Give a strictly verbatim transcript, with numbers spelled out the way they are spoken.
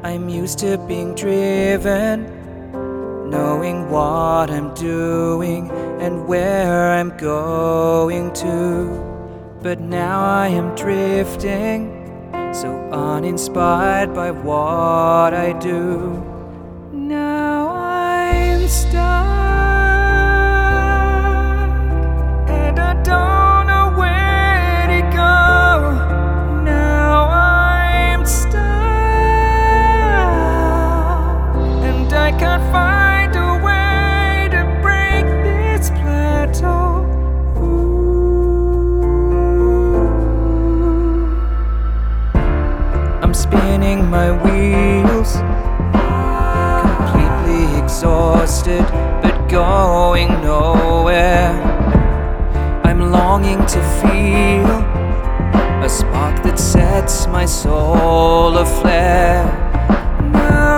I'm used to being driven, knowing what I'm doing and where I'm going to. But now I am drifting, so uninspired by what I do. Now I'm stuck, and I don't know where to go. Now I'm stuck, and I can't find a way to break this plateau. I'm spinning my wheels, completely exhausted, but going nowhere. I'm longing to feel a spark that sets my soul aflare. Now